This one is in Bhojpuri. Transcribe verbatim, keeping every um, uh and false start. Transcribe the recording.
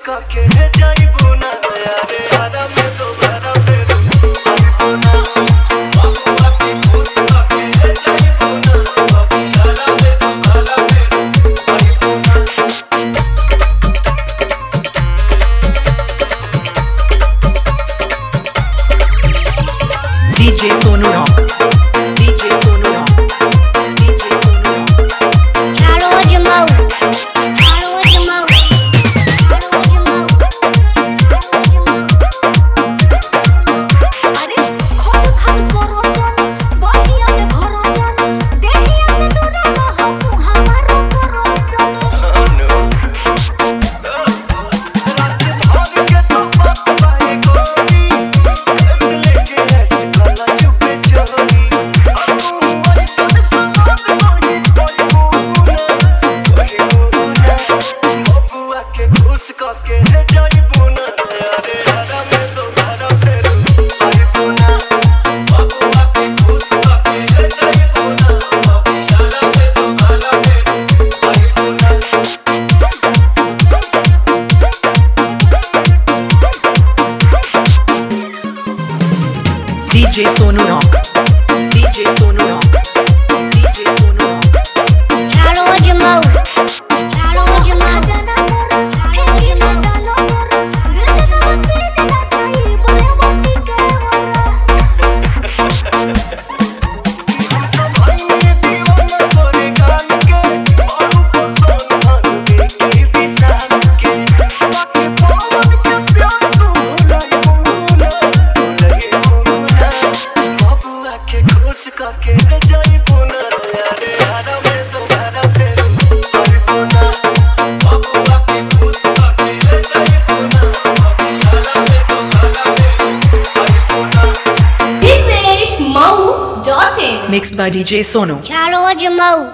काके जाइबो ना यारे हरा में दोबारा फेर आइबो ना बाबूआ के खुश काके जाइबो ना अभी हरा में दोबारा फेर आइबो ना D J Sonu Rock, D J Sonu Rock, D J Sonu Rock. Charo Jamau, Charo Jamau, Charo Jamau. अरे हो खाल करो जन बनिया में घरो जन देहिया में तोरा हो हमारो करो जन नो रात भर के तो बात पाए गोरी लेके ऐसे भला चुपे चोरी आपको ऐसा सवाल नहीं कोई बोलना कोई बोलना बबुआ के खुश काके जाइबो ना यारे हरा में दोबारा फेर आइबो ना बबुआ के खुश काके जाइबो ना अभी हरा में दोबारा फेर आइबो ना D J Sonu Rock, D J Sonu Rock, D J Sonu Rock. Charo Jamau, Charo Jamau, Charo Jamau. काके जाइबो ना यारे हरा में दोबारा फेर आइबो ना बबुआ के खुश काके जाइबो ना अभी हरा में दोबारा फेर आइबो ना This is Mau dot in. Mixed by D J Sonu. Charo Jamau.